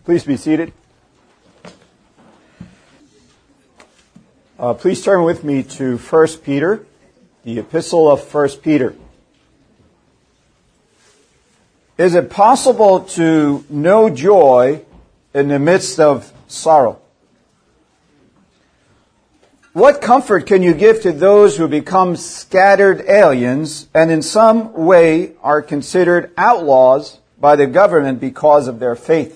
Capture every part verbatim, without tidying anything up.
Please be seated. Uh, please turn with me to First Peter, the epistle of First Peter. Is it possible to know joy in the midst of sorrow? What comfort can you give to those who become scattered aliens and in some way are considered outlaws by the government because of their faith?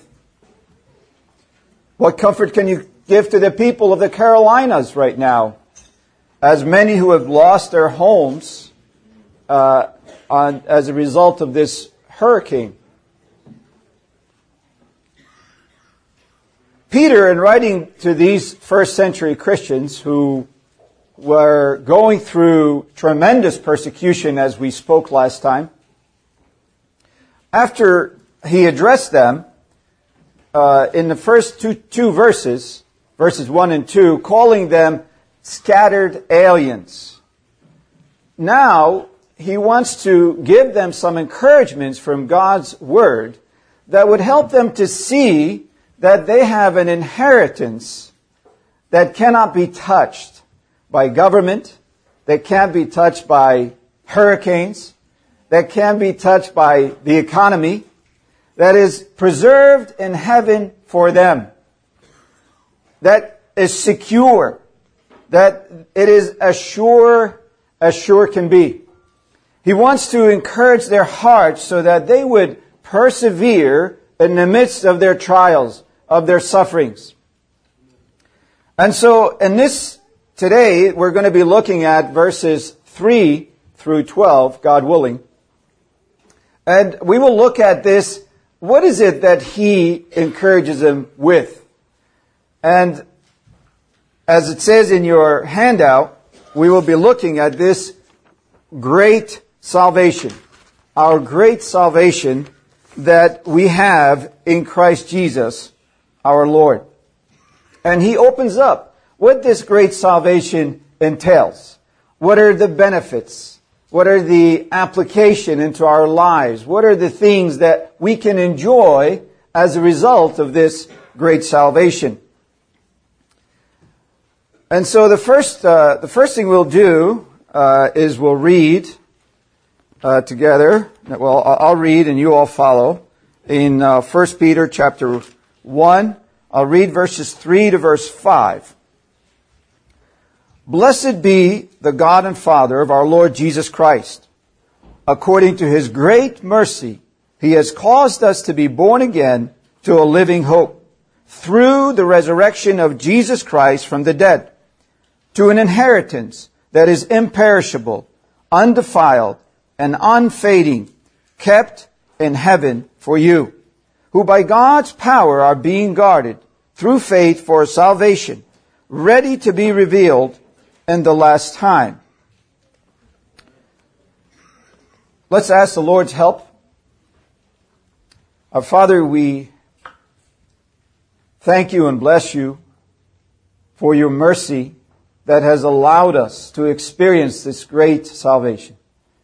What comfort can you give to the people of the Carolinas right now, as many who have lost their homes uh, on, as a result of this hurricane? Peter, in writing to these first century Christians who were going through tremendous persecution, as we spoke last time, after he addressed them, uh, in the first two, two verses, verses one and two, calling them scattered aliens. Now, he wants to give them some encouragements from God's Word that would help them to see that they have an inheritance that cannot be touched by government, that can't be touched by hurricanes, that can't be touched by the economy, that is preserved in heaven for them, that is secure, that it is as sure as sure can be. He wants to encourage their hearts so that they would persevere in the midst of their trials, of their sufferings. And so in this, today, we're going to be looking at verses three through twelve, God willing. And we will look at this. What is it that he encourages them with? And as it says in your handout, we will be looking at this great salvation. Our great salvation that we have in Christ Jesus, our Lord. And he opens up what this great salvation entails. What are the benefits? What are the application into our lives? What are the things that we can enjoy as a result of this great salvation? And so the first, uh, the first thing we'll do uh, is we'll read uh, together. Well, I'll read and you all follow in uh, First Peter chapter one. I'll read verses three to verse five. Blessed be the God and Father of our Lord Jesus Christ. According to His great mercy, He has caused us to be born again to a living hope through the resurrection of Jesus Christ from the dead, to an inheritance that is imperishable, undefiled, and unfading, kept in heaven for you, who by God's power are being guarded through faith for salvation, ready to be revealed in the last time. Let's ask the Lord's help. Our Father, we thank you and bless you for your mercy that has allowed us to experience this great salvation.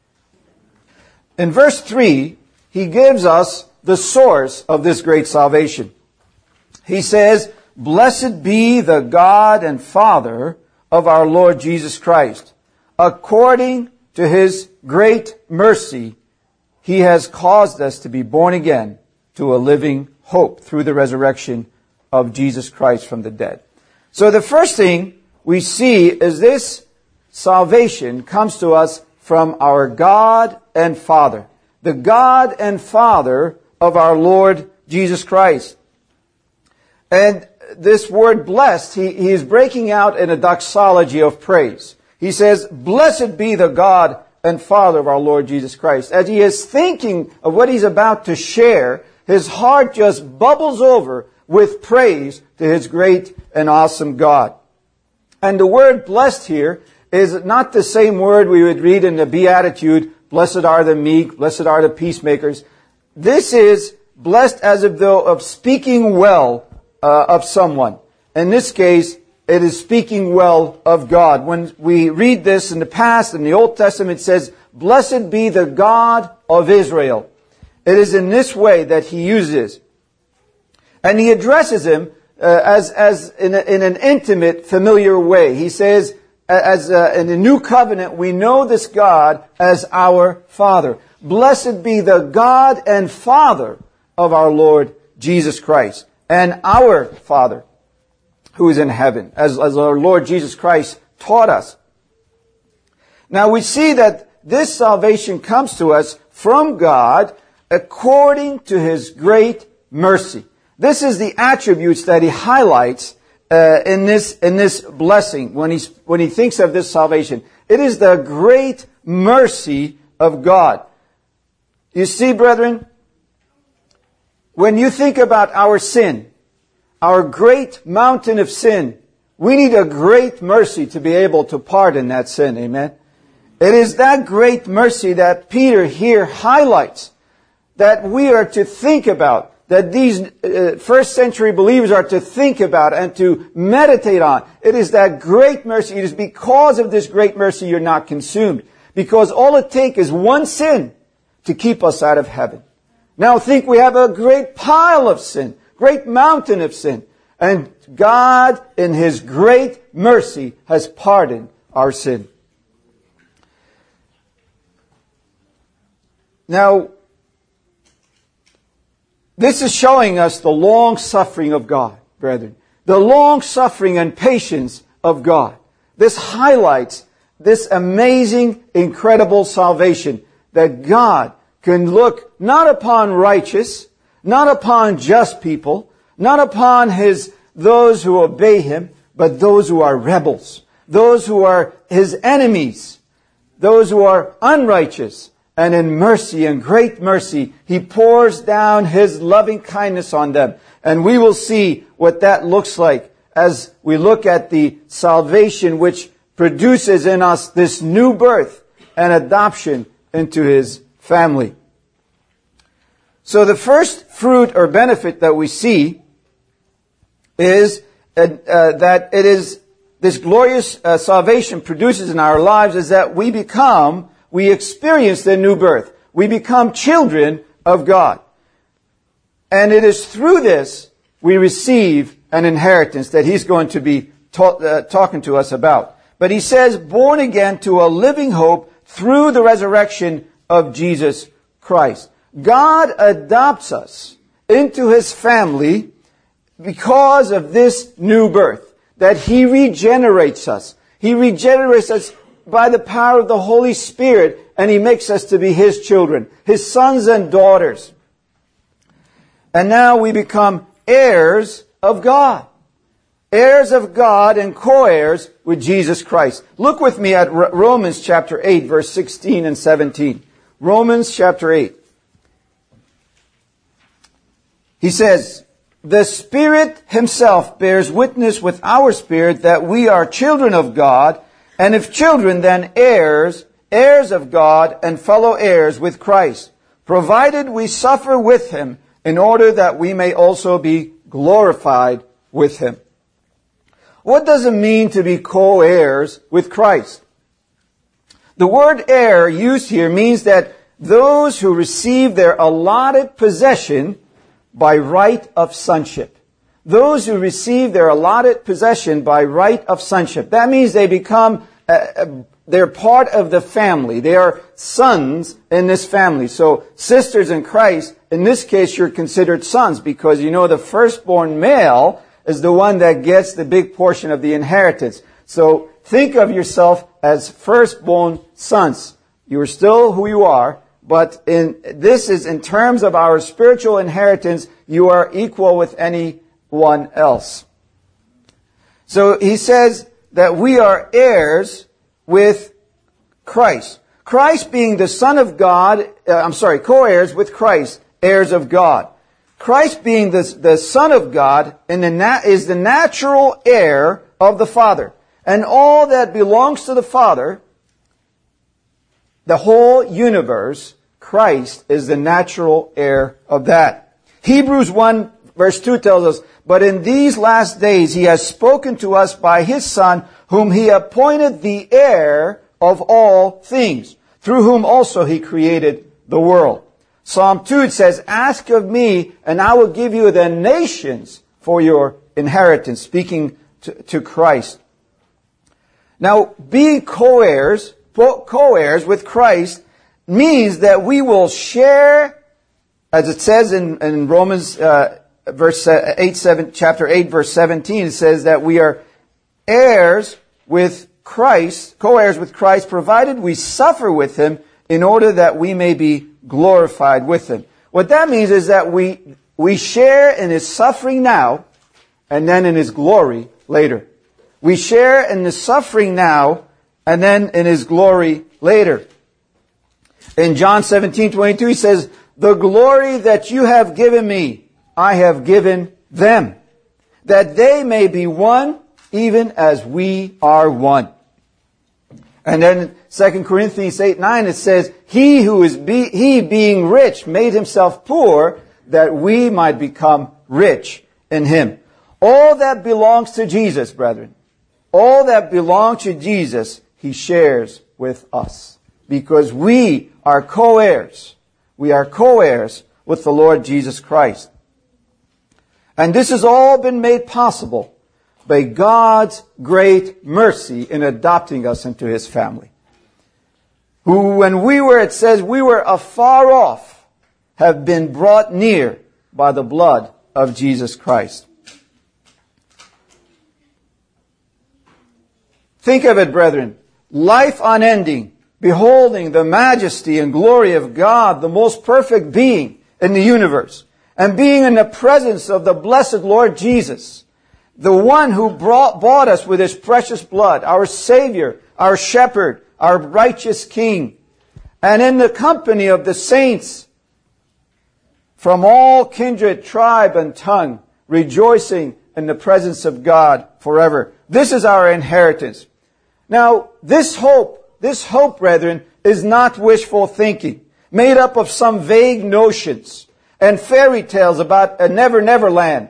In verse three, he gives us the source of this great salvation. He says, "Blessed be the God and Father of our Lord Jesus Christ. According to His great mercy, He has caused us to be born again to a living hope through the resurrection of Jesus Christ from the dead." So the first thing we see is this salvation comes to us from our God and Father. The God and Father of our Lord Jesus Christ. And this word blessed, he, he is breaking out in a doxology of praise. He says, "Blessed be the God and Father of our Lord Jesus Christ." As he is thinking of what he's about to share, his heart just bubbles over with praise to his great and awesome God. And the word blessed here is not the same word we would read in the Beatitude, "Blessed are the meek, blessed are the peacemakers." This is blessed as if though of speaking well uh, of someone. In this case, it is speaking well of God. When we read this in the past, in the Old Testament, it says, "Blessed be the God of Israel." It is in this way that he uses. And he addresses him uh, as, as in, a, in an intimate, familiar way. He says, as a, in the new covenant, we know this God as our Father. Blessed be the God and Father of our Lord Jesus Christ, and our Father who is in heaven, as, as our Lord Jesus Christ taught us. Now we see that this salvation comes to us from God according to His great mercy. This is the attributes that he highlights uh, in this in this blessing when he's when he thinks of this salvation. It is the great mercy of God. You see, brethren, when you think about our sin, our great mountain of sin, we need a great mercy to be able to pardon that sin. Amen. It is that great mercy that Peter here highlights, that we are to think about, that these uh, first century believers are to think about and to meditate on. It is that great mercy. It is because of this great mercy you're not consumed. Because all it takes is one sin to keep us out of heaven. Now think we have a great pile of sin, great mountain of sin. And God, in His great mercy, has pardoned our sin. Now, this is showing us the long suffering of God, brethren. The long suffering and patience of God. This highlights this amazing, incredible salvation that God can look not upon righteous, not upon just people, not upon His those who obey Him, but those who are rebels, those who are His enemies, those who are unrighteous. And in mercy and great mercy, He pours down His loving kindness on them. And we will see what that looks like as we look at the salvation which produces in us this new birth and adoption into His family. So the first fruit or benefit that we see is uh, uh, that it is this glorious uh, salvation produces in our lives is that we become We experience the new birth. We become children of God. And it is through this we receive an inheritance that He's going to be ta- uh, talking to us about. But He says, born again to a living hope through the resurrection of Jesus Christ. God adopts us into His family because of this new birth, that He regenerates us. He regenerates us by the power of the Holy Spirit, and He makes us to be His children, His sons and daughters. And now we become heirs of God. Heirs of God and co-heirs with Jesus Christ. Look with me at Romans chapter eight, verse sixteen and seventeen. Romans chapter eight. He says, the Spirit Himself bears witness with our spirit that we are children of God, and if children, then heirs, heirs of God, and fellow heirs with Christ, provided we suffer with Him, in order that we may also be glorified with Him. What does it mean to be co-heirs with Christ? The word heir used here means that those who receive their allotted possession by right of sonship. Those who receive their allotted possession by right of sonship. That means they become, uh, they're part of the family. They are sons in this family. So sisters in Christ, in this case, you're considered sons because you know the firstborn male is the one that gets the big portion of the inheritance. So think of yourself as firstborn sons. You are still who you are, but in this is in terms of our spiritual inheritance, you are equal with any one else. So he says that we are heirs with Christ. Christ being the Son of God, uh, I'm sorry, co-heirs with Christ, heirs of God. Christ being the, the Son of God in the na- is the natural heir of the Father. And all that belongs to the Father, the whole universe, Christ is the natural heir of that. Hebrews one verse two tells us, but in these last days He has spoken to us by His Son, whom He appointed the heir of all things, through whom also He created the world. Psalm two, it says, ask of me, and I will give you the nations for your inheritance, speaking to, to Christ. Now, being co-heirs, co-heirs with Christ means that we will share, as it says in, in Romans uh, verse eight, seven, chapter eight, verse seventeen, it says that we are heirs with Christ, co-heirs with Christ, provided we suffer with Him in order that we may be glorified with Him. What that means is that we we share in His suffering now, and then in His glory later. We share in the suffering now, and then in His glory later. In John seventeen twenty-two, He says, the glory that you have given me, I have given them, that they may be one, even as we are one. And then Second Corinthians eight nine, it says, He who is be, he being rich made Himself poor, that we might become rich in Him. All that belongs to Jesus, brethren, all that belongs to Jesus, He shares with us. Because we are co-heirs. We are co-heirs with the Lord Jesus Christ. And this has all been made possible by God's great mercy in adopting us into His family. Who, when we were, it says, we were afar off, have been brought near by the blood of Jesus Christ. Think of it, brethren. Life unending, beholding the majesty and glory of God, the most perfect being in the universe, and being in the presence of the blessed Lord Jesus, the one who brought, bought us with His precious blood, our Savior, our Shepherd, our righteous King, and in the company of the saints from all kindred, tribe, and tongue, rejoicing in the presence of God forever. This is our inheritance. Now, this hope, this hope, brethren, is not wishful thinking, made up of some vague notions and fairy tales about a never, never land.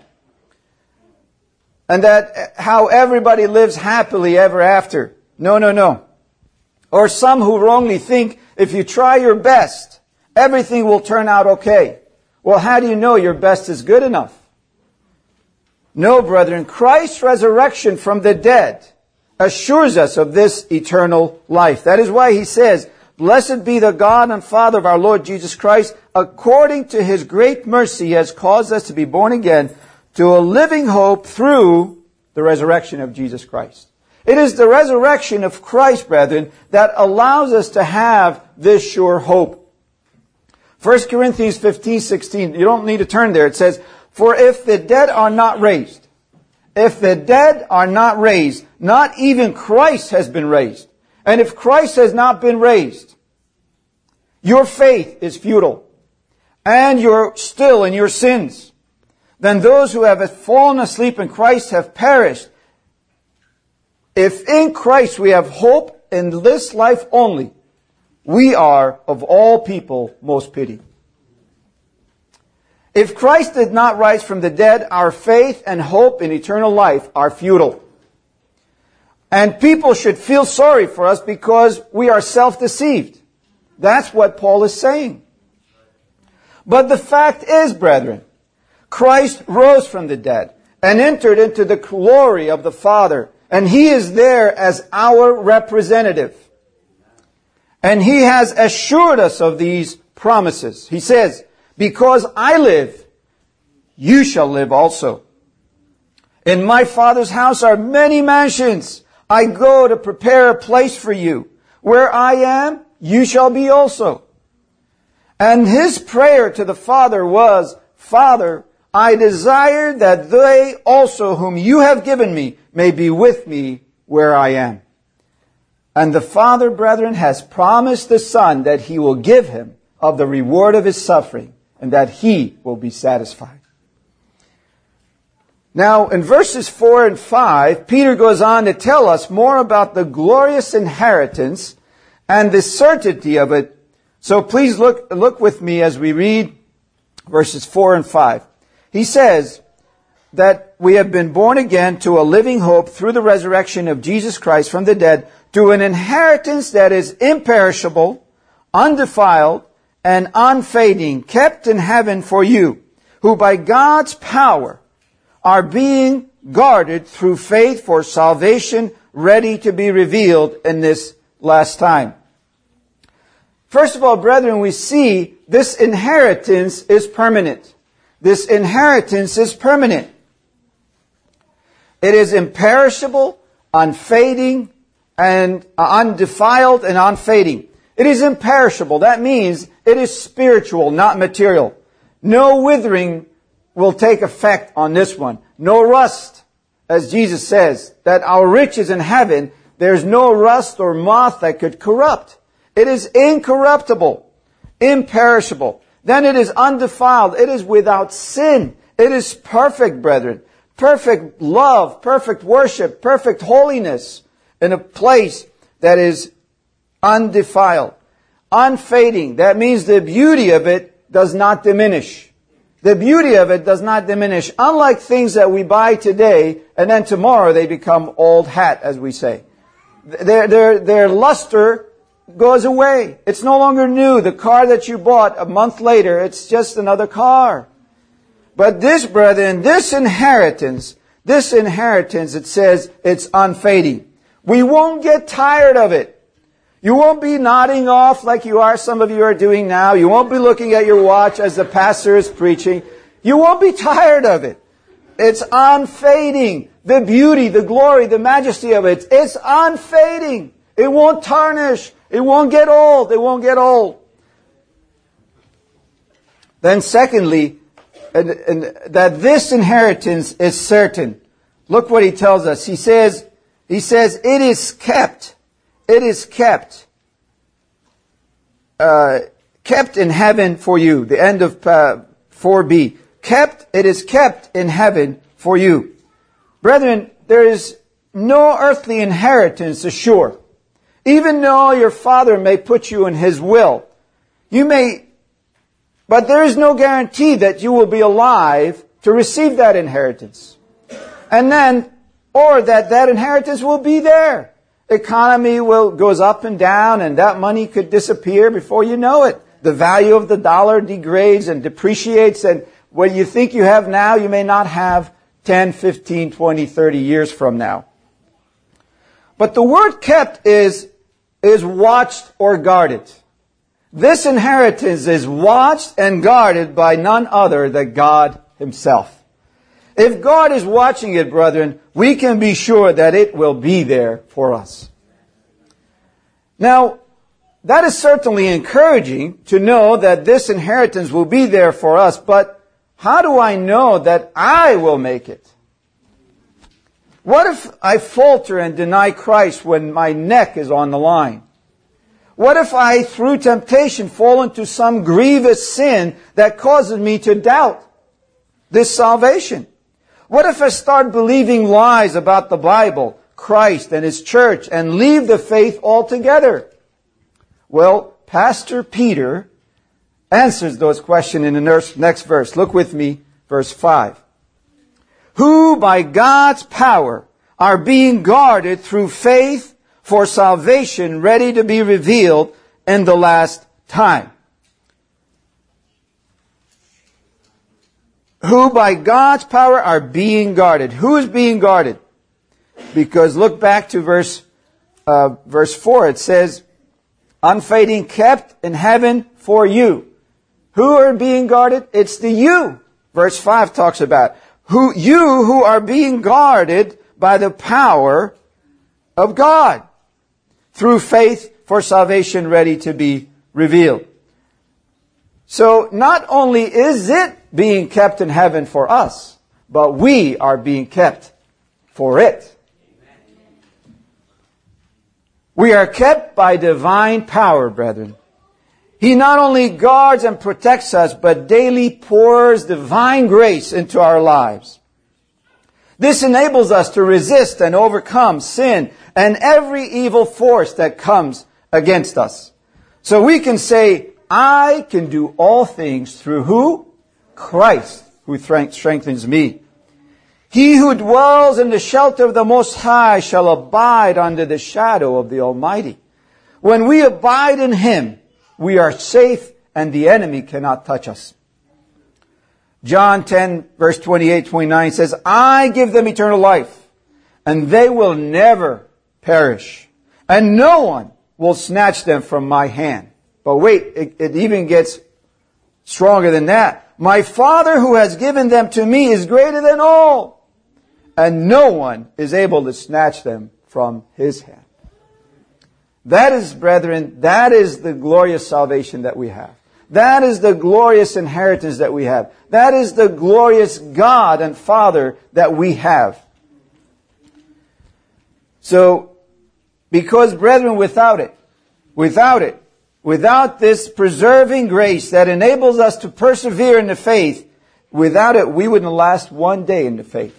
And that how everybody lives happily ever after. No, no, no. Or some who wrongly think if you try your best, everything will turn out okay. Well, how do you know your best is good enough? No, brethren, Christ's resurrection from the dead assures us of this eternal life. That is why He says, blessed be the God and Father of our Lord Jesus Christ, according to His great mercy He has caused us to be born again to a living hope through the resurrection of Jesus Christ. It is the resurrection of Christ, brethren, that allows us to have this sure hope. First Corinthians fifteen sixteen, you don't need to turn there. It says, for if the dead are not raised, if the dead are not raised, not even Christ has been raised. And if Christ has not been raised, your faith is futile, and you're still in your sins. Then those who have fallen asleep in Christ have perished. If in Christ we have hope in this life only, we are of all people most pitied. If Christ did not rise from the dead, our faith and hope in eternal life are futile. And people should feel sorry for us because we are self-deceived. That's what Paul is saying. But the fact is, brethren, Christ rose from the dead and entered into the glory of the Father. And He is there as our representative. And He has assured us of these promises. He says, because I live, you shall live also. In my Father's house are many mansions. I go to prepare a place for you. Where I am, you shall be also. And His prayer to the Father was, Father, I desire that they also whom you have given me may be with me where I am. And the Father, brethren, has promised the Son that He will give Him of the reward of His suffering, and that He will be satisfied. Now, in verses four and five, Peter goes on to tell us more about the glorious inheritance and the certainty of it. So please look, look with me as we read verses four and five. He says that we have been born again to a living hope through the resurrection of Jesus Christ from the dead, to an inheritance that is imperishable, undefiled, and unfading, kept in heaven for you, who by God's power are being guarded through faith for salvation, ready to be revealed in this last time. First of all, brethren, we see this inheritance is permanent. This inheritance is permanent. It is imperishable, unfading, and undefiled and unfading. It is imperishable. That means it is spiritual, not material. No withering will take effect on this one. No rust, as Jesus says, that our riches in heaven, there's no rust or moth that could corrupt. It is incorruptible, imperishable. Then it is undefiled. It is without sin. It is perfect, brethren. Perfect love, perfect worship, perfect holiness in a place that is undefiled. Unfading. That means the beauty of it does not diminish. The beauty of it does not diminish. Unlike things that we buy today and then tomorrow they become old hat, as we say. Their, their, their luster goes away. It's no longer new. The car that you bought a month later, it's just another car. But this, brethren, this inheritance, this inheritance, it says it's unfading. We won't get tired of it. You won't be nodding off like you are, some of you are doing now. You won't be looking at your watch as the pastor is preaching. You won't be tired of it. It's unfading. The beauty, the glory, the majesty of it, it's unfading. It won't tarnish. It won't get old. It won't get old. Then secondly, and, and that this inheritance is certain. Look what he tells us. He says, he says, it is kept. It is kept. Uh, kept in heaven for you. The end of uh, four b. Kept, it is kept in heaven for you. Brethren, there is no earthly inheritance assured. Even though your father may put you in his will, you may, but there is no guarantee that you will be alive to receive that inheritance. And then, or that that inheritance will be there. Economy will goes up and down, and that money could disappear before you know it. The value of the dollar degrades and depreciates, and what you think you have now, you may not have ten, fifteen, twenty, thirty years from now. But the word kept is, is watched or guarded. This inheritance is watched and guarded by none other than God Himself. If God is watching it, brethren, we can be sure that it will be there for us. Now, that is certainly encouraging to know that this inheritance will be there for us, but how do I know that I will make it? What if I falter and deny Christ when my neck is on the line? What if I, through temptation, fall into some grievous sin that causes me to doubt this salvation? What if I start believing lies about the Bible, Christ and His church, and leave the faith altogether? Well, Pastor Peter answers those questions in the next verse. Look with me, verse five. Who by God's power are being guarded through faith for salvation, ready to be revealed in the last time. Who by God's power are being guarded. Who is being guarded? Because look back to verse uh, verse four. It says, unfading, kept in heaven for you. Who are being guarded? It's the you. Verse five talks about who you who are being guarded by the power of God through faith for salvation, ready to be revealed. So not only is it being kept in heaven for us, but we are being kept for it. We are kept by divine power, brethren. He not only guards and protects us, but daily pours divine grace into our lives. This enables us to resist and overcome sin and every evil force that comes against us. So we can say, I can do all things through who? Christ, who strengthens me. He who dwells in the shelter of the Most High shall abide under the shadow of the Almighty. When we abide in Him, we are safe and the enemy cannot touch us. John ten, verse twenty-eight, twenty-nine says, I give them eternal life, and they will never perish, and no one will snatch them from my hand. But wait, it, it even gets stronger than that. My Father who has given them to me is greater than all, and no one is able to snatch them from his hand. That is, brethren, that is the glorious salvation that we have. That is the glorious inheritance that we have. That is the glorious God and Father that we have. So, because, brethren, without it, without it, without this preserving grace that enables us to persevere in the faith, without it, we wouldn't last one day in the faith.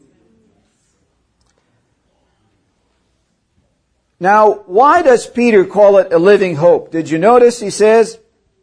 Now, why does Peter call it a living hope? Did you notice he says,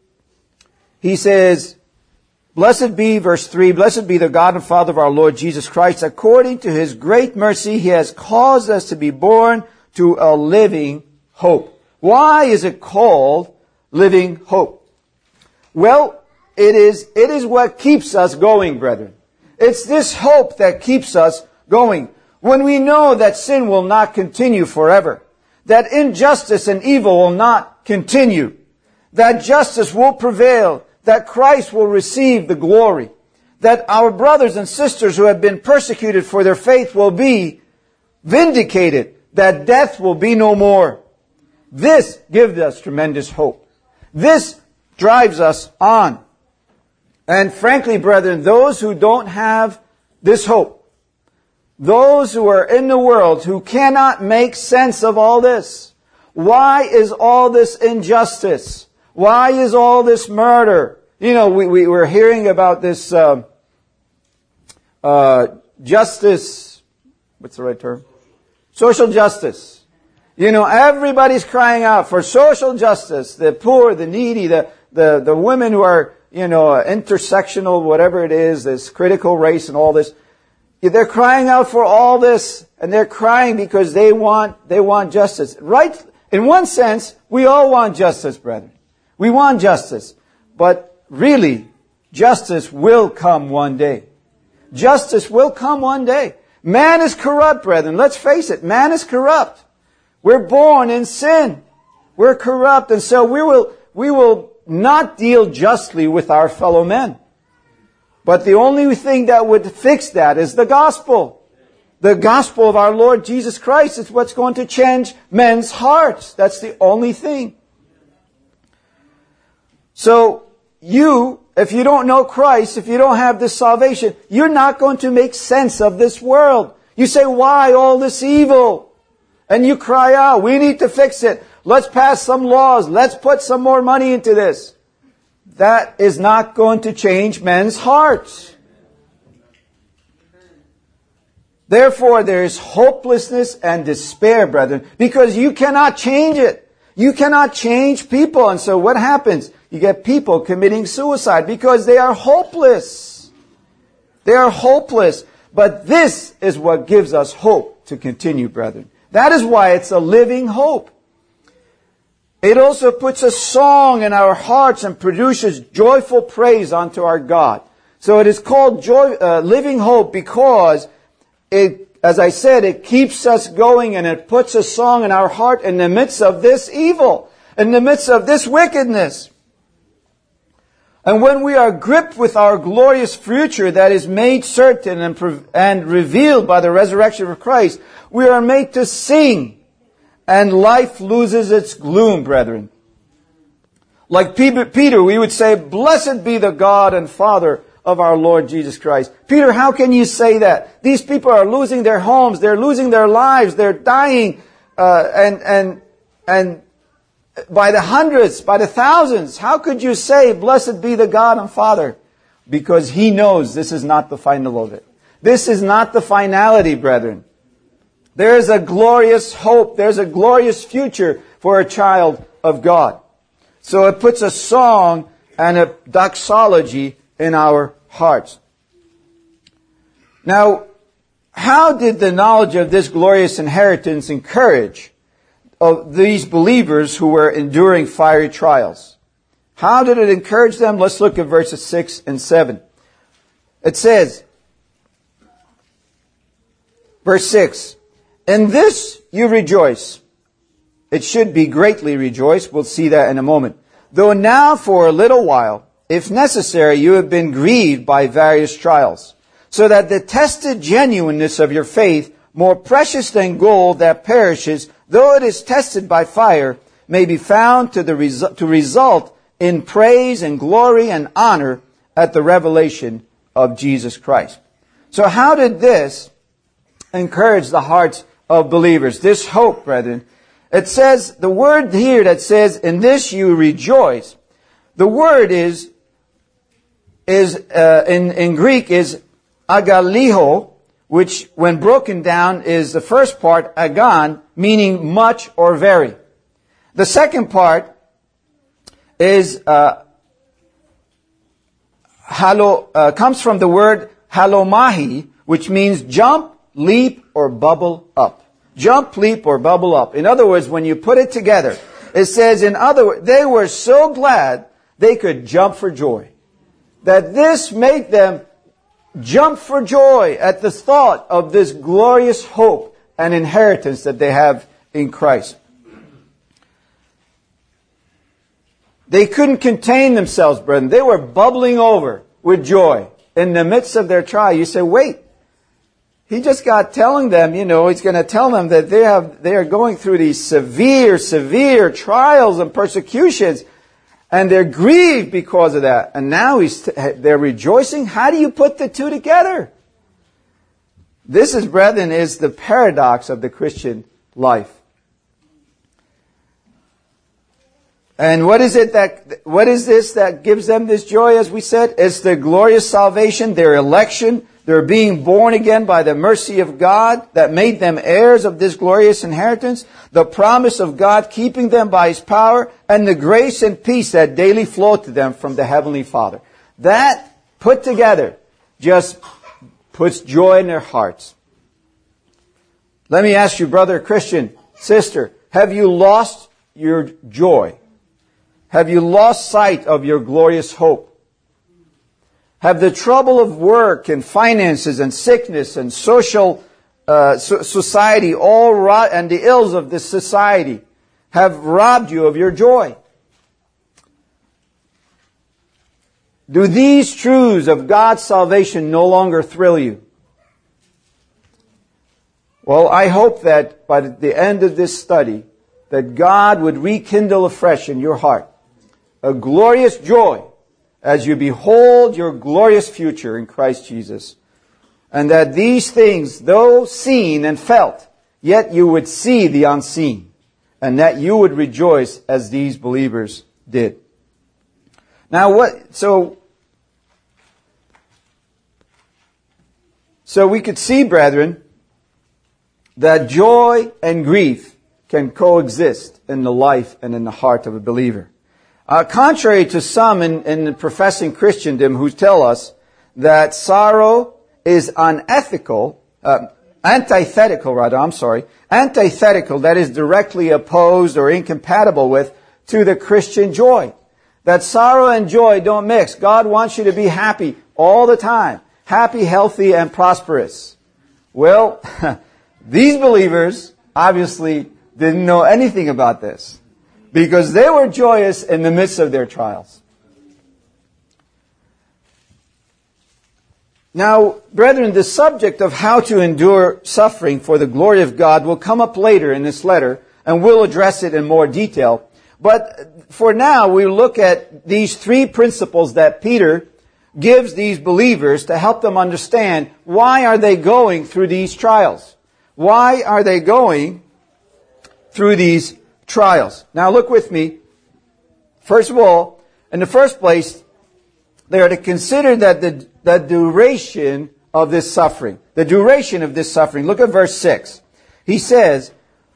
he says, blessed be, verse three, blessed be the God and Father of our Lord Jesus Christ. According to his great mercy, he has caused us to be born to a living hope. Why is it called living hope? Well, it is, it is what keeps us going, brethren. It's this hope that keeps us going. When we know that sin will not continue forever, that injustice and evil will not continue, that justice will prevail, that Christ will receive the glory, that our brothers and sisters who have been persecuted for their faith will be vindicated, that death will be no more. This gives us tremendous hope. This drives us on. And frankly, brethren, those who don't have this hope, those who are in the world who cannot make sense of all this, why is all this injustice? Why is all this murder? You know, we, we were hearing about this uh, uh, justice, what's the right term? Social justice. You know, everybody's crying out for social justice. The poor, the needy, the, the, the women who are, you know, intersectional, whatever it is, this critical race and all this. They're crying out for all this, and they're crying because they want, they want justice. Right? In one sense, we all want justice, brethren. We want justice. But really, justice will come one day. Justice will come one day. Man is corrupt, brethren. Let's face it. Man is corrupt. We're born in sin. We're corrupt. And so we will, we will not deal justly with our fellow men. But the only thing that would fix that is the gospel. The gospel of our Lord Jesus Christ is what's going to change men's hearts. That's the only thing. So, you, if you don't know Christ, if you don't have this salvation, you're not going to make sense of this world. You say, why all this evil? And you cry out, we need to fix it. Let's pass some laws. Let's put some more money into this. That is not going to change men's hearts. Therefore, there is hopelessness and despair, brethren, because you cannot change it. You cannot change people. And so what happens? You get people committing suicide because they are hopeless. They are hopeless. But this is what gives us hope to continue, brethren. That is why it's a living hope. It also puts a song in our hearts and produces joyful praise unto our God. So it is called joy, uh, living hope because it, as I said, it keeps us going and it puts a song in our heart in the midst of this evil, in the midst of this wickedness. And when we are gripped with our glorious future that is made certain and, pre- and revealed by the resurrection of Christ, we are made to sing. And life loses its gloom, brethren. Like Peter, we would say, blessed be the God and Father of our Lord Jesus Christ. Peter, how can you say that? These people are losing their homes. They're losing their lives. They're dying, uh, and, and, and by the hundreds, by the thousands. How could you say, blessed be the God and Father? Because he knows this is not the final of it. This is not the finality, brethren. There is a glorious hope. There's a glorious future for a child of God. So it puts a song and a doxology in our hearts. Now, how did the knowledge of this glorious inheritance encourage of these believers who were enduring fiery trials? How did it encourage them? Let's look at verses six and seven. It says, verse six, "In this you rejoice." It should be greatly rejoice. We'll see that in a moment. "Though now for a little while, if necessary, you have been grieved by various trials, so that the tested genuineness of your faith, more precious than gold that perishes, though it is tested by fire, may be found to, the resu- to result in praise and glory and honor at the revelation of Jesus Christ." So how did this encourage the hearts of believers? This hope, brethren. It says, the word here that says, "In this you rejoice," the word is, is uh, in, in Greek is agaliho, which when broken down is the first part, agan, meaning much or very. The second part is uh, halo, uh, comes from the word halomahi, which means jump, leap, or bubble up. Jump, leap, or bubble up. In other words, when you put it together, it says, in other words, they were so glad they could jump for joy. That this made them jump for joy at the thought of this glorious hope and inheritance that they have in Christ. They couldn't contain themselves, brethren. They were bubbling over with joy in the midst of their trial. You say, wait, he just got telling them, you know, he's going to tell them that they have, they are going through these severe, severe trials and persecutions, and they're grieved because of that. And now he's, they're rejoicing. How do you put the two together? This is, brethren, is the paradox of the Christian life. And what is it that, what is this that gives them this joy, as we said? It's the glorious salvation, their election, their being born again by the mercy of God that made them heirs of this glorious inheritance, the promise of God keeping them by His power, and the grace and peace that daily flow to them from the Heavenly Father. That, put together, just puts joy in their hearts. Let me ask you, brother Christian, sister, have you lost your joy? Have you lost sight of your glorious hope? Have the trouble of work and finances and sickness and social uh, so society all ro- and the ills of this society have robbed you of your joy? Do these truths of God's salvation no longer thrill you? Well, I hope that by the end of this study, that God would rekindle afresh in your heart a glorious joy as you behold your glorious future in Christ Jesus. And that these things, though seen and felt, yet you would see the unseen. And that you would rejoice as these believers did. Now what, so, so we could see, brethren, that joy and grief can coexist in the life and in the heart of a believer. Uh, contrary to some in, in professing Christendom who tell us that sorrow is unethical, uh, antithetical rather, I'm sorry, antithetical, that is directly opposed or incompatible with, to the Christian joy. That sorrow and joy don't mix. God wants you to be happy all the time. Happy, healthy, and prosperous. Well, these believers obviously didn't know anything about this, because they were joyous in the midst of their trials. Now, brethren, the subject of how to endure suffering for the glory of God will come up later in this letter, and we'll address it in more detail. But for now, we look at these three principles that Peter gives these believers to help them understand why are they going through these trials. Why are they going through these trials? Now look with me. First of all, in the first place, they are to consider that the, the duration of this suffering. The duration of this suffering. Look at verse six. He says,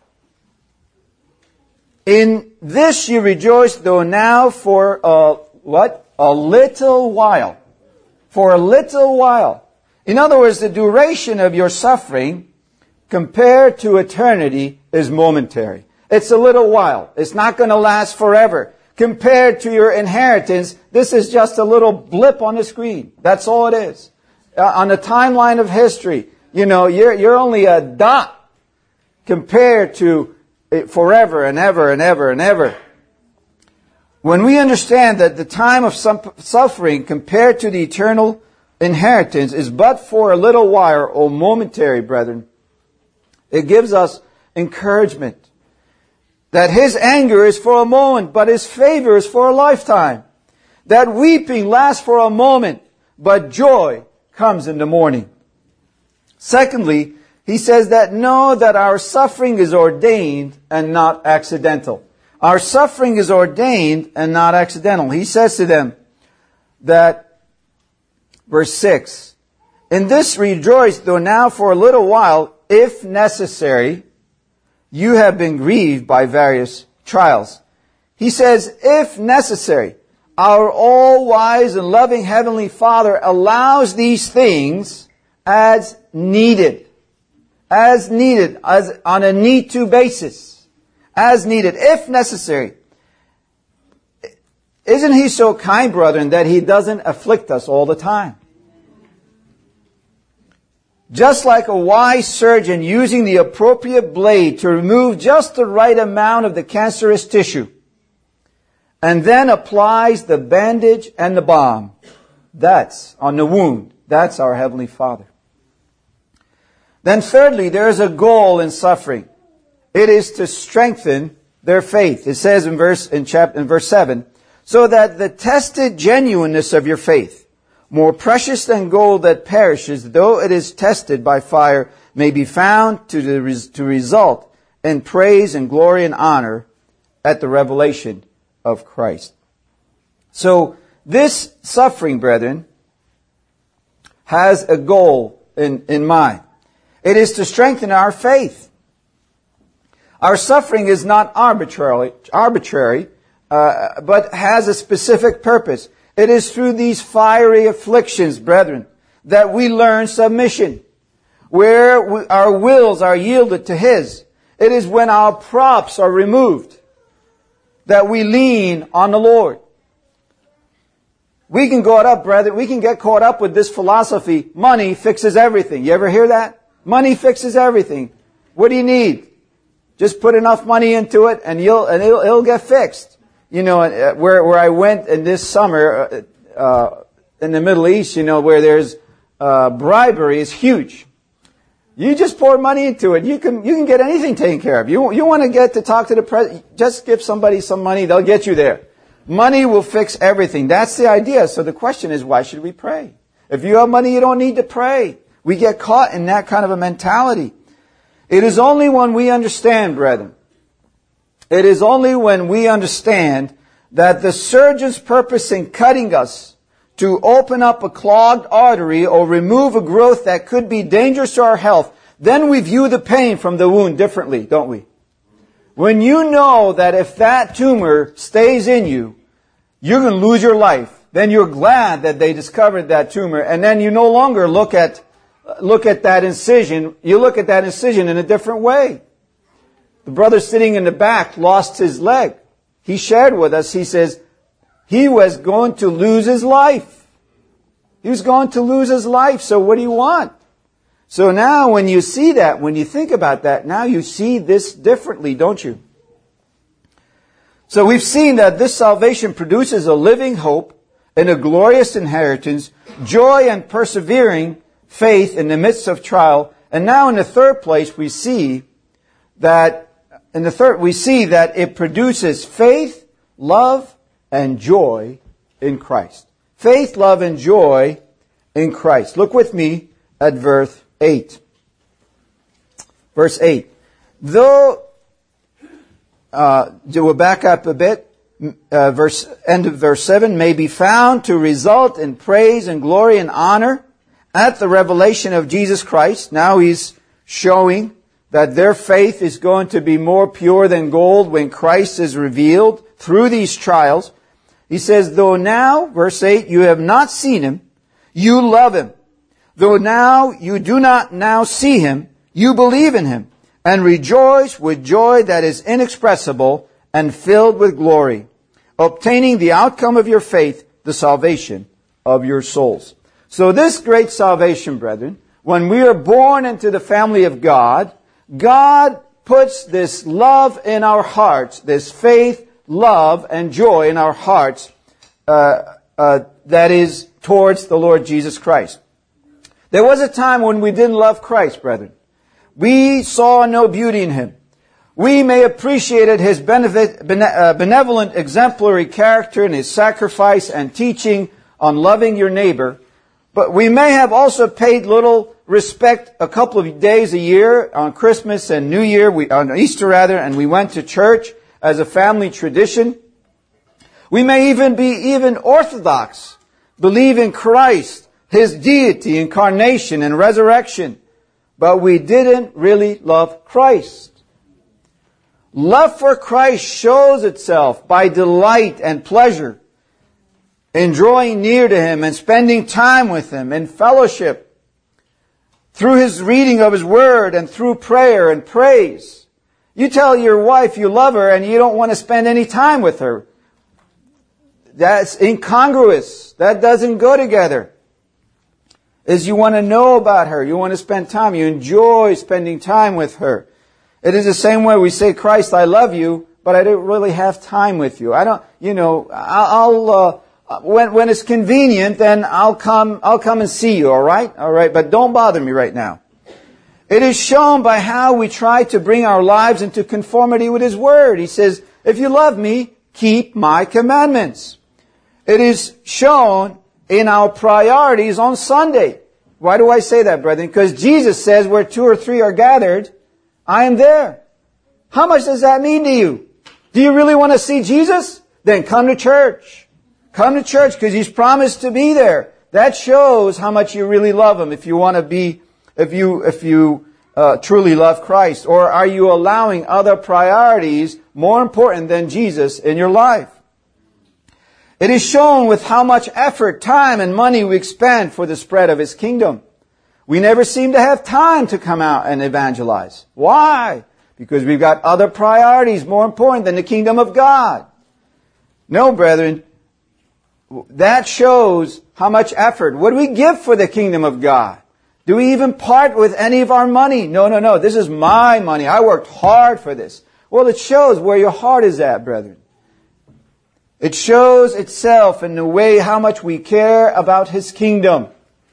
"In this you rejoice, though now for a, what? A little while." For a little while. In other words, the duration of your suffering compared to eternity is momentary. It's a little while. It's not going to last forever. compared to your inheritance, this is just a little blip on the screen. That's all it is. Uh, on the timeline of history, you know, you're, you're only a dot compared to it forever and ever and ever and ever. When we understand that the time of suffering compared to the eternal inheritance is but for a little while or momentary, brethren, it gives us encouragement. That His anger is for a moment, but His favor is for a lifetime. That weeping lasts for a moment, but joy comes in the morning. Secondly, he says that know that our suffering is ordained and not accidental. Our suffering is ordained and not accidental. He says to them that, verse six, in this rejoice, though now for a little while, if necessary, you have been grieved by various trials. He says, if necessary, our all-wise and loving Heavenly Father allows these things as needed. As needed, as on a need-to basis. As needed, if necessary. Isn't He so kind, brethren, that He doesn't afflict us all the time? Just like a wise surgeon using the appropriate blade to remove just the right amount of the cancerous tissue, and then applies the bandage and the balm. That's on the wound. That's our Heavenly Father. Then thirdly, there is a goal in suffering. It is to strengthen their faith. It says in verse in chapter in verse seven, so that the tested genuineness of your faith, more precious than gold that perishes, though it is tested by fire, may be found to, the, to result in praise and glory and honor at the revelation of Christ. So this suffering, brethren, has a goal in, in mind. It is to strengthen our faith. Our suffering is not arbitrarily, arbitrary, uh, but has a specific purpose. It is through these fiery afflictions, brethren, that we learn submission, where we, our wills are yielded to His. It is when our props are removed that we lean on the Lord. We can go up, brethren, we can get caught up with this philosophy, money fixes everything. You ever hear that? Money fixes everything. What do you need? Just put enough money into it and you'll, and it'll, it'll get fixed. You know, where, where I went in this summer, uh, in the Middle East, you know, where there's, uh, bribery is huge. You just pour money into it. You can, you can get anything taken care of. You, you want to get to talk to the president, just give somebody some money, they'll get you there. Money will fix everything. That's the idea. So the question is, why should we pray? If you have money, you don't need to pray. We get caught in that kind of a mentality. It is only when we understand, brethren, it is only when we understand that the surgeon's purpose in cutting us to open up a clogged artery or remove a growth that could be dangerous to our health, then we view the pain from the wound differently, don't we? When you know that if that tumor stays in you, you're going to lose your life, then you're glad that they discovered that tumor, and then you no longer look at look at that incision. You look at that incision in a different way. The brother sitting in the back lost his leg. He shared with us, he says, he was going to lose his life. He was going to lose his life, so what do you want? So now when you see that, when you think about that, now you see this differently, don't you? So we've seen that this salvation produces a living hope and a glorious inheritance, joy and persevering faith in the midst of trial. And now in the third place we see that In the third, we see that it produces faith, love, and joy in Christ. Faith, love, and joy in Christ. Look with me at verse eight. Verse eight. Though, uh, we'll back up a bit. Uh, verse, end of verse seven, may be found to result in praise and glory and honor at the revelation of Jesus Christ. Now he's showing that their faith is going to be more pure than gold when Christ is revealed through these trials. He says, though now, verse eight, you have not seen Him, you love Him. Though now you do not now see Him, you believe in Him, and rejoice with joy that is inexpressible and filled with glory, obtaining the outcome of your faith, the salvation of your souls. So this great salvation, brethren, when we are born into the family of God, God puts this love in our hearts, this faith, love, and joy in our hearts uh, uh, that is towards the Lord Jesus Christ. There was a time when we didn't love Christ, brethren. We saw no beauty in Him. We may have appreciated His benefit, benevolent, exemplary character and His sacrifice and teaching on loving your neighbor, but we may have also paid little respect a couple of days a year on Christmas and New Year, we, on Easter rather, and we went to church as a family tradition. We may even be even Orthodox, believe in Christ, His deity, incarnation, and resurrection, but we didn't really love Christ. Love for Christ shows itself by delight and pleasure in drawing near to Him and spending time with Him in fellowship through His reading of His Word and through prayer and praise. You tell your wife you love her and you don't want to spend any time with her. That's incongruous. That doesn't go together. Is you want to know about her. You want to spend time. You enjoy spending time with her. It is the same way we say, Christ, I love you, but I don't really have time with you. I don't, you know, I'll, uh, when, when it's convenient, then I'll come, I'll come and see you, alright? Alright, but don't bother me right now. It is shown by how we try to bring our lives into conformity with His Word. He says, if you love me, keep my commandments. It is shown in our priorities on Sunday. Why do I say that, brethren? Because Jesus says where two or three are gathered, I am there. How much does that mean to you? Do you really want to see Jesus? Then come to church. Come to church because He's promised to be there. That shows how much you really love Him if you want to be, if you, if you uh, truly love Christ. Or are you allowing other priorities more important than Jesus in your life? It is shown with how much effort, time, and money we expend for the spread of His kingdom. We never seem to have time to come out and evangelize. Why? Because we've got other priorities more important than the kingdom of God. No, brethren, that shows how much effort. What do we give for the kingdom of God? Do we even part with any of our money? No, no, no. This is my money. I worked hard for this. Well, it shows where your heart is at, brethren. It shows itself in the way how much we care about His kingdom.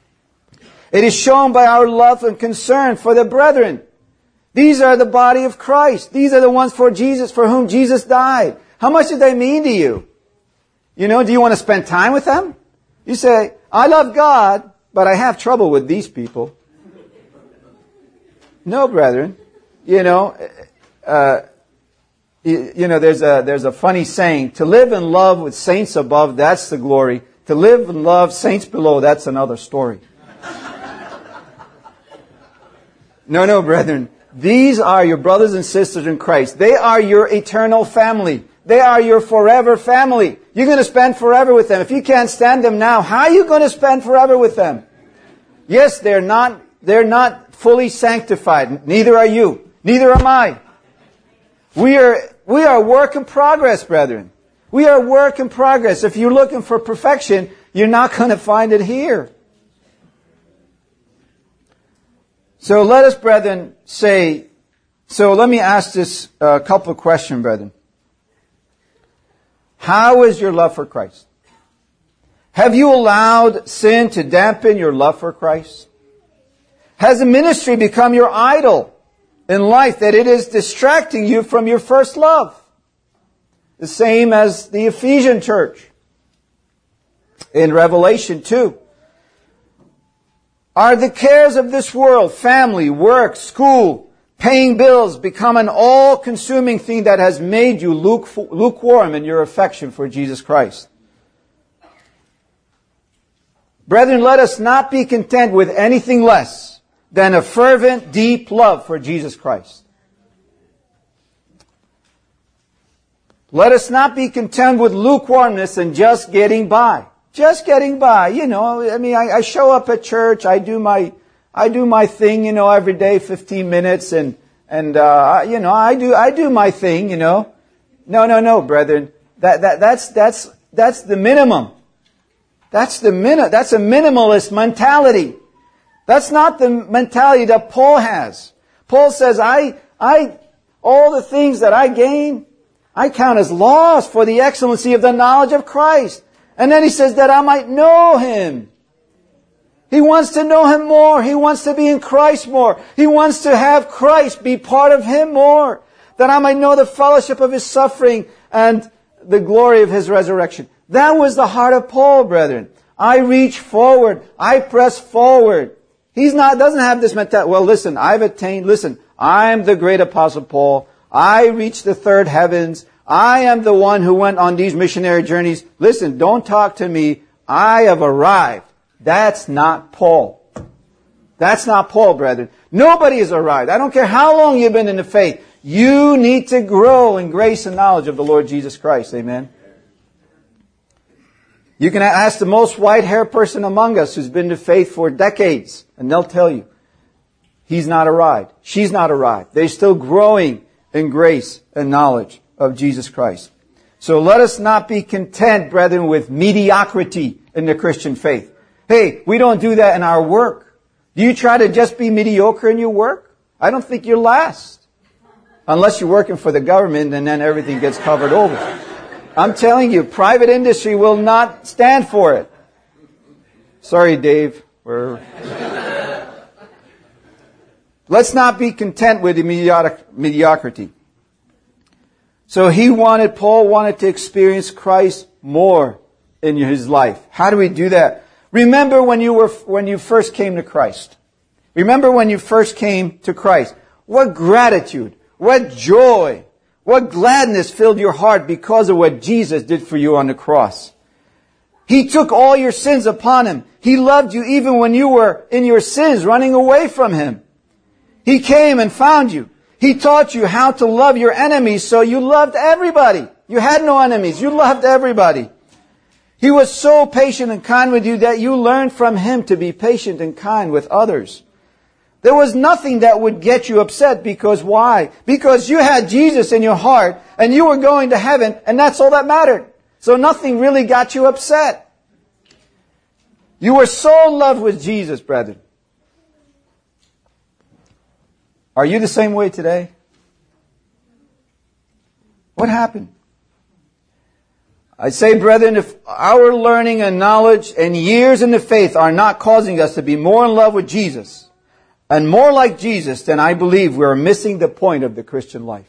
It is shown by our love and concern for the brethren. These are the body of Christ. These are the ones for Jesus, for whom Jesus died. How much do they mean to you? You know, do you want to spend time with them? You say, I love God, but I have trouble with these people. No, brethren. You know, uh, you, you know, there's a, there's a funny saying, to live in love with saints above, that's the glory. To live and love saints below, that's another story. No, no, brethren. These are your brothers and sisters in Christ. They are your eternal family. They are your forever family. You're going to spend forever with them. If you can't stand them now, how are you going to spend forever with them? Yes, they're not, they're not fully sanctified. Neither are you. Neither am I. We are, we are work in progress, brethren. We are work in progress. If you're looking for perfection, you're not going to find it here. So let us, brethren, say, so let me ask this uh, couple of questions, brethren. How is your love for Christ? Have you allowed sin to dampen your love for Christ? Has the ministry become your idol in life, that it is distracting you from your first love? The same as the Ephesian church in Revelation two. Are the cares of this world, family, work, school, paying bills, become an all-consuming thing that has made you lukewarm in your affection for Jesus Christ? Brethren, let us not be content with anything less than a fervent, deep love for Jesus Christ. Let us not be content with lukewarmness and just getting by. Just getting by, you know, I mean, I, I show up at church, I do my, I do my thing, you know, every day, fifteen minutes, and, and, uh, you know, I do, I do my thing, you know. No, no, no, brethren. That, that, that's, that's, that's the minimum. That's the min- that's a minimalist mentality. That's not the mentality that Paul has. Paul says, I, I, all the things that I gain, I count as loss for the excellency of the knowledge of Christ. And then he says that I might know Him. He wants to know Him more. He wants to be in Christ more. He wants to have Christ be part of Him more. That I might know the fellowship of His suffering and the glory of His resurrection. That was the heart of Paul, brethren. I reach forward. I press forward. He's not, doesn't have this mentality. Well, listen, I've attained, listen, I'm the great apostle Paul. I reached the third heavens. I am the one who went on these missionary journeys. Listen, don't talk to me. I have arrived. That's not Paul. That's not Paul, brethren. Nobody has arrived. I don't care how long you've been in the faith. You need to grow in grace and knowledge of the Lord Jesus Christ. Amen. You can ask the most white-haired person among us who's been in the faith for decades, and they'll tell you, he's not arrived. She's not arrived. They're still growing in grace and knowledge of Jesus Christ. So let us not be content, brethren, with mediocrity in the Christian faith. Hey, we don't do that in our work. Do you try to just be mediocre in your work? I don't think you'll last. Unless you're working for the government and then everything gets covered over. I'm telling you, private industry will not stand for it. Sorry, Dave. We're... Let's not be content with the mediocrity. So he wanted, Paul wanted to experience Christ more in his life. How do we do that? Remember when you were, when you first came to Christ. Remember when you first came to Christ. What gratitude, what joy, what gladness filled your heart because of what Jesus did for you on the cross. He took all your sins upon Him. He loved you even when you were in your sins, running away from Him. He came and found you. He taught you how to love your enemies, so you loved everybody. You had no enemies. You loved everybody. He was so patient and kind with you that you learned from Him to be patient and kind with others. There was nothing that would get you upset because why? Because you had Jesus in your heart and you were going to heaven and that's all that mattered. So nothing really got you upset. You were so in love with Jesus, brethren. Are you the same way today? What happened? I say, brethren, if our learning and knowledge and years in the faith are not causing us to be more in love with Jesus and more like Jesus, then I believe we're missing the point of the Christian life.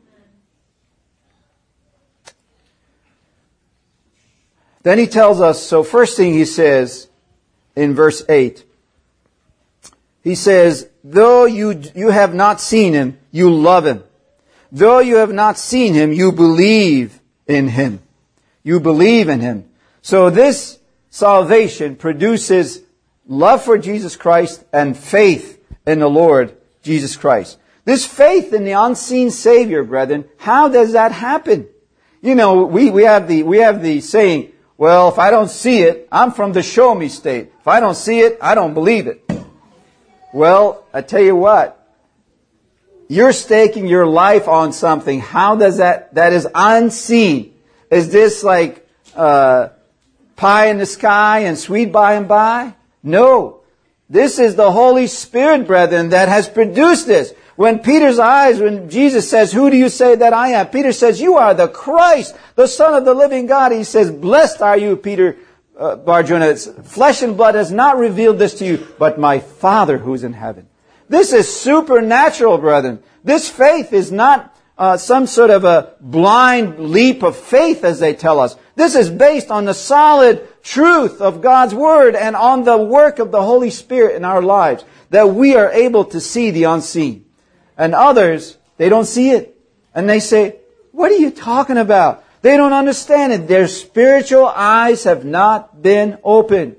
Then he tells us, so first thing he says in verse eight, he says, though you, you have not seen Him, you love Him. Though you have not seen Him, you believe in Him. You believe in Him. So this salvation produces love for Jesus Christ and faith in the Lord Jesus Christ. This faith in the unseen Savior, brethren, how does that happen? You know, we, we have the, we have the saying, well, if I don't see it, I'm from the show me state. If I don't see it, I don't believe it. Well, I tell you what, you're staking your life on something. How does that, that is unseen. Is this like, uh, pie in the sky and sweet by and by? No. This is the Holy Spirit, brethren, that has produced this. When Peter's eyes, when Jesus says, who do you say that I am? Peter says, you are the Christ, the Son of the living God. He says, blessed are you, Peter uh, Bar-Jonah. Flesh and blood has not revealed this to you, but my Father who's in heaven. This is supernatural, brethren. This faith is not uh, some sort of a blind leap of faith, as they tell us. This is based on the solid truth of God's Word and on the work of the Holy Spirit in our lives, that we are able to see the unseen. And others, they don't see it. And they say, what are you talking about? They don't understand it. Their spiritual eyes have not been opened.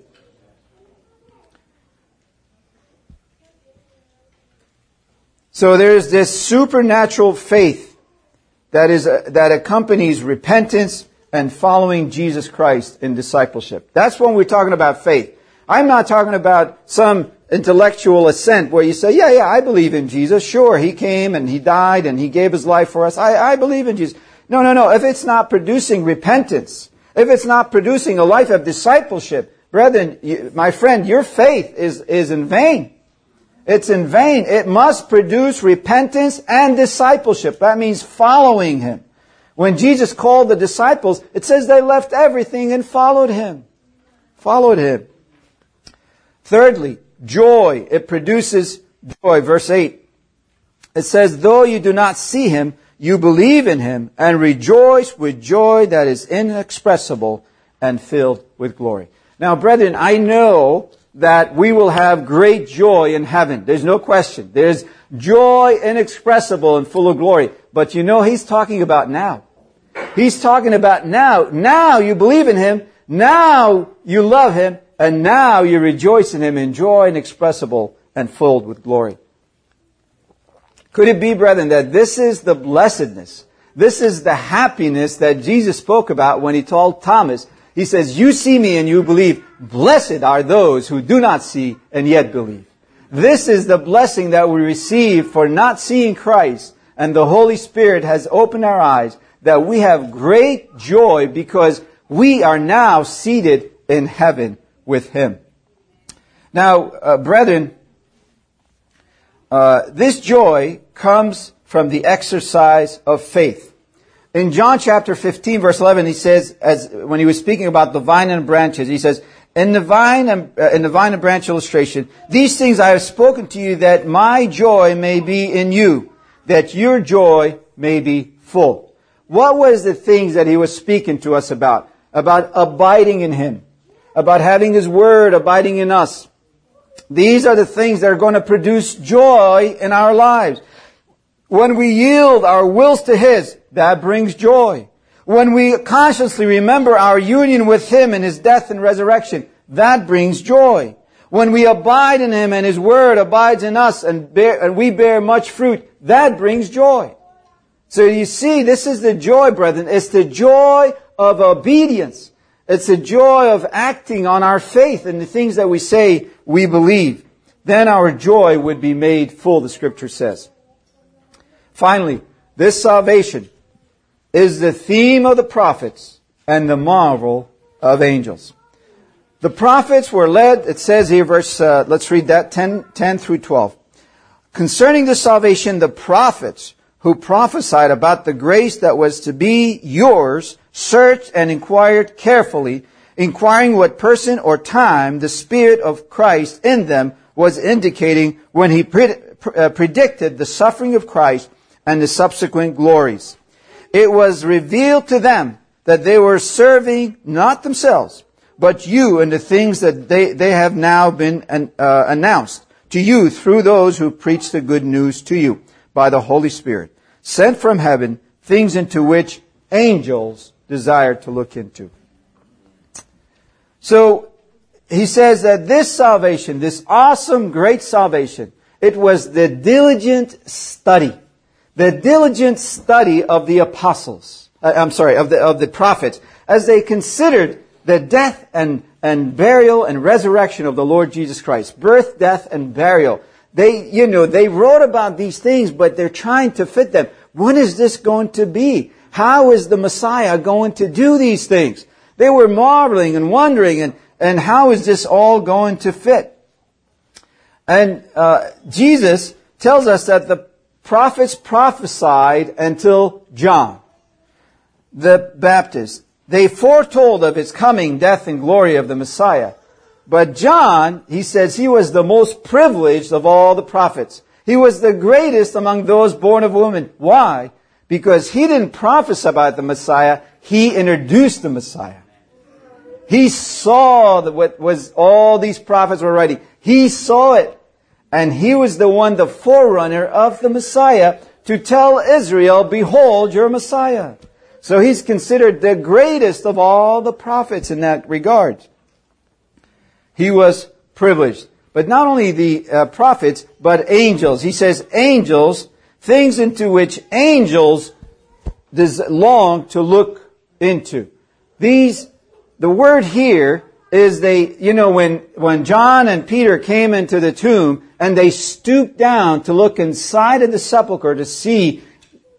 So there's this supernatural faith that is uh, that accompanies repentance and following Jesus Christ in discipleship. That's when we're talking about faith. I'm not talking about some intellectual assent where you say, yeah, yeah, I believe in Jesus. Sure, He came and He died and He gave His life for us. I, I believe in Jesus. No, no, no. If it's not producing repentance, if it's not producing a life of discipleship, brethren, you, my friend, your faith is, is in vain. It's in vain. It must produce repentance and discipleship. That means following Him. When Jesus called the disciples, it says they left everything and followed Him. Followed Him. Thirdly, joy. It produces joy. Verse eight. It says, though you do not see Him, you believe in Him and rejoice with joy that is inexpressible and filled with glory. Now, brethren, I know that we will have great joy in heaven. There's no question. There's joy inexpressible and full of glory. But you know, He's talking about now. He's talking about now. Now you believe in Him. Now you love Him. And now you rejoice in Him in joy inexpressible and filled with glory. Could it be, brethren, that this is the blessedness, this is the happiness that Jesus spoke about when He told Thomas, He says, you see me and you believe. Blessed are those who do not see and yet believe. This is the blessing that we receive for not seeing Christ, and the Holy Spirit has opened our eyes, that we have great joy because we are now seated in heaven with Him. Now, uh, brethren, uh, this joy comes from the exercise of faith. In John chapter fifteen, verse eleven, He says, as when He was speaking about the vine and branches, He says, in the vine and, uh, in the vine and branch illustration, these things I have spoken to you that my joy may be in you, that your joy may be full. What was the things that He was speaking to us about? About abiding in Him, about having His Word abiding in us. These are the things that are going to produce joy in our lives. When we yield our wills to His, that brings joy. When we consciously remember our union with Him in His death and resurrection, that brings joy. When we abide in Him and His Word abides in us and, bear, and we bear much fruit, that brings joy. So you see, this is the joy, brethren. It's the joy of obedience. It's the joy of acting on our faith and the things that we say we believe. Then our joy would be made full, the Scripture says. Finally, this salvation is the theme of the prophets and the marvel of angels. The prophets were led, it says here, verse, uh, let's read that, ten, ten through twelve. Concerning this salvation, the prophets who prophesied about the grace that was to be yours searched and inquired carefully, inquiring what person or time the Spirit of Christ in them was indicating when He pred- uh, predicted the suffering of Christ and the subsequent glories. It was revealed to them that they were serving not themselves, but you and the things that they, they have now been uh, announced to you through those who preach the good news to you by the Holy Spirit, sent from heaven, things into which angels desire to look into. So, he says that this salvation, this awesome, great salvation, it was the diligent study. The diligent study of the apostles, uh, I'm sorry, of the of the prophets, as they considered the death and, and burial and resurrection of the Lord Jesus Christ. Birth, death, and burial. They, you know, they wrote about these things, but they're trying to fit them. When is this going to be? How is the Messiah going to do these things? They were marveling and wondering, and, and how is this all going to fit? And uh, Jesus tells us that the prophets prophesied until John the Baptist. They foretold of His coming, death, and glory of the Messiah. But John, he says, he was the most privileged of all the prophets. He was the greatest among those born of woman. Why? Because he didn't prophesy about the Messiah. He introduced the Messiah. He saw the, what was all these prophets were writing. He saw it. And he was the one, the forerunner of the Messiah, to tell Israel, behold your Messiah. So he's considered the greatest of all the prophets in that regard. He was privileged. But not only the uh, prophets, but angels. He says angels, things into which angels des- long to look into. These, the word here is they, you know, when, when John and Peter came into the tomb and they stooped down to look inside of the sepulcher to see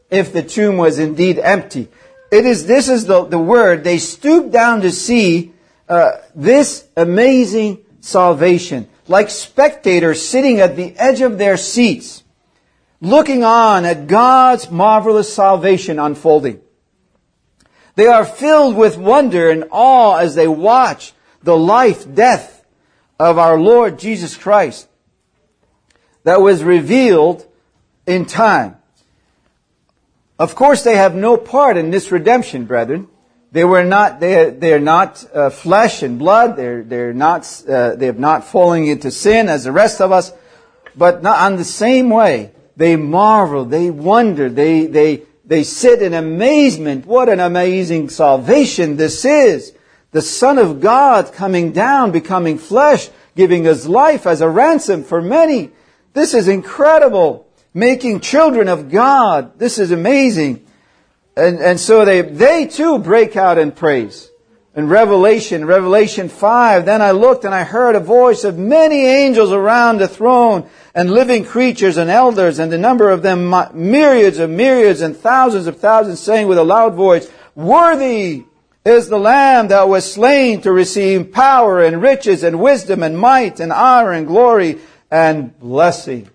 if the tomb was indeed empty. It is, this is the, the word, they stooped down to see uh, this amazing salvation. Like spectators sitting at the edge of their seats, looking on at God's marvelous salvation unfolding. They are filled with wonder and awe as they watch the life, death of our Lord Jesus Christ that was revealed in time. Of course, they have no part in this redemption, brethren. They were not. They they are not uh, flesh and blood. They're they're not. Uh, they have not fallen into sin as the rest of us. But not on the same way, they marvel. They wonder. They they they sit in amazement. What an amazing salvation this is! The Son of God coming down, becoming flesh, giving His life as a ransom for many. This is incredible. Making children of God. This is amazing. And, and so they, they too break out in praise. In Revelation, Revelation five, then I looked and I heard a voice of many angels around the throne and living creatures and elders, and the number of them myriads of myriads and thousands of thousands, saying with a loud voice, "Worthy is the Lamb that was slain to receive power and riches and wisdom and might and honor and glory and blessing."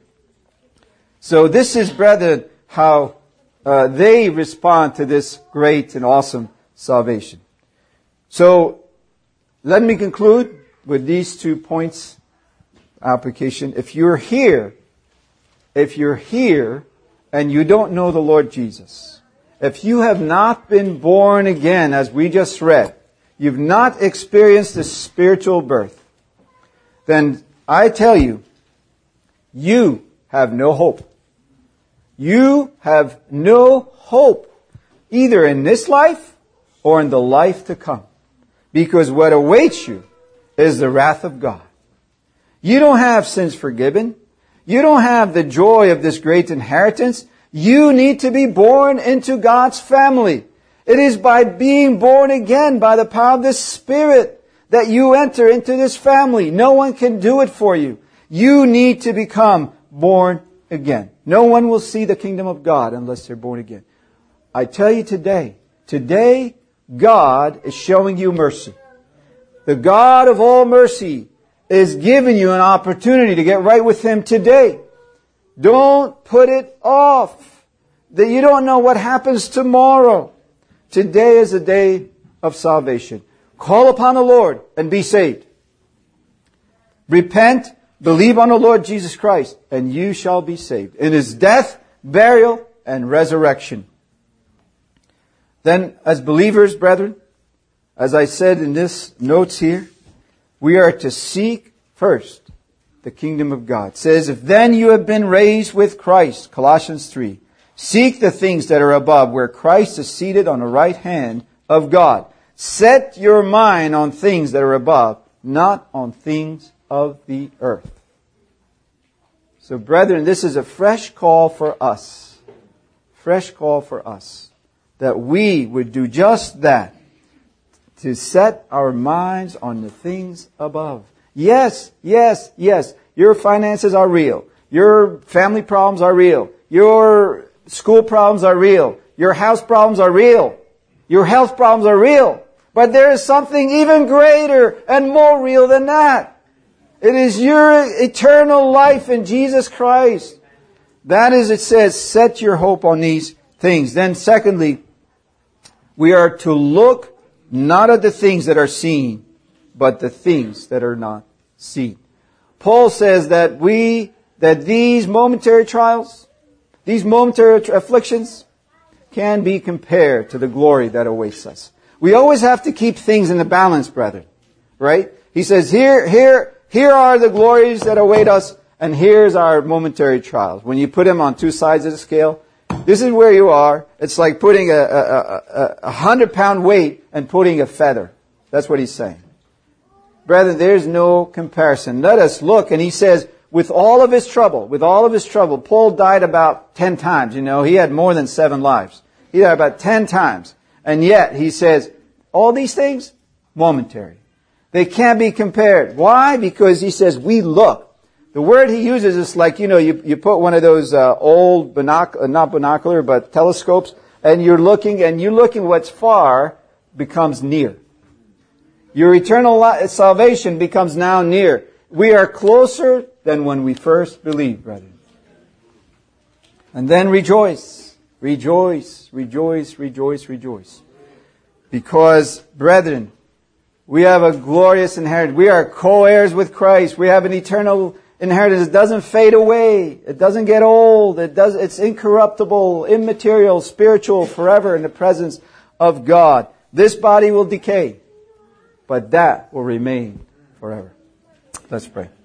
So this is, brethren, how uh, they respond to this great and awesome salvation. So let me conclude with these two points application. If you're here, if you're here and you don't know the Lord Jesus, if you have not been born again, as we just read, you've not experienced the spiritual birth, then I tell you, you have no hope. You have no hope, either in this life or in the life to come. Because what awaits you is the wrath of God. You don't have sins forgiven. You don't have the joy of this great inheritance. You need to be born into God's family. It is by being born again, by the power of the Spirit, that you enter into this family. No one can do it for you. You need to become born again. No one will see the kingdom of God unless they're born again. I tell you today, today God is showing you mercy. The God of all mercy is giving you an opportunity to get right with Him today. Don't put it off. That you don't know what happens tomorrow. Today is a day of salvation. Call upon the Lord and be saved. Repent, believe on the Lord Jesus Christ, and you shall be saved. In His death, burial, and resurrection. Then, as believers, brethren, as I said in this notes here, we are to seek first the kingdom of God. It says, if then you have been raised with Christ, Colossians three, seek the things that are above, where Christ is seated on the right hand of God. Set your mind on things that are above, not on things of the earth. So, brethren, this is a fresh call for us. Fresh call for us. That we would do just that. To set our minds on the things above. Yes, yes, yes. Your finances are real. Your family problems are real. Your school problems are real. Your house problems are real. Your health problems are real. But there is something even greater and more real than that. It is your eternal life in Jesus Christ. That is, it says, set your hope on these things. Then secondly, we are to look not at the things that are seen, but the things that are not seen. Paul says that we, that these momentary trials, these momentary afflictions can be compared to the glory that awaits us. We always have to keep things in the balance, brethren. Right? He says, here, here, here are the glories that await us, and here's our momentary trials. When you put them on two sides of the scale, this is where you are. It's like putting a, a, a, a hundred pound weight and putting a feather. That's what he's saying. Brethren, there's no comparison. Let us look. And he says, with all of his trouble, with all of his trouble, Paul died about ten times. You know, he had more than seven lives. He died about ten times. And yet, he says, all these things, momentary. They can't be compared. Why? Because he says, we look The word he uses is like, you know, you, you put one of those uh, old, binoc- uh, not binocular, but telescopes, and you're looking, and you're looking what's far becomes near. Your eternal li- salvation becomes now near. We are closer than when we first believed, brethren. And then rejoice, rejoice, rejoice, rejoice, rejoice. Because, brethren, we have a glorious inheritance. We are co-heirs with Christ. We have an eternal inheritance. It doesn't fade away. It doesn't get old. It does, it's incorruptible, immaterial, spiritual, forever in the presence of God. This body will decay, but that will remain forever. Let's pray.